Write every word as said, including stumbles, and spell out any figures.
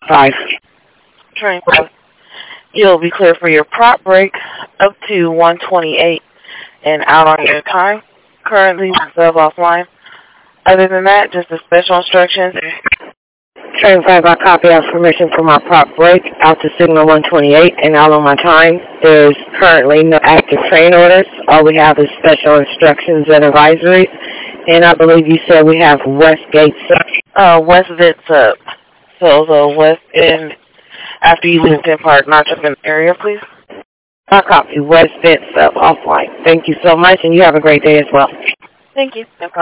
Five. Train five. You'll be clear for your prop break up to one twenty-eight and out on your time. Currently, sub offline. Other than that, just the special instructions. Train five, I copy out permission for my prop break out to signal one twenty-eight and out on my time. There's currently no active train orders. All we have is special instructions and advisories. And I believe you said we have West Gate sub. Uh, West Vid sub. So the West End, after you leave Penn Park, not just an area, please. I copy West Vid sub offline. Thank you so much, and you have a great day as well. Thank you. No problem.